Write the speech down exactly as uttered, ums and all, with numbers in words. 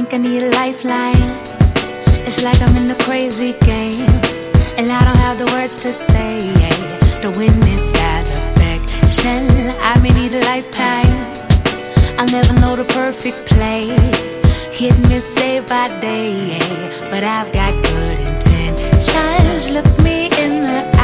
think I need a lifeline. It's like I'm in a crazy game, and I don't have the words to say. The wind is God's affection. I may need a lifetime. I'll never know the perfect play. Hit and miss day by day, but I've got good intentions. Look me in the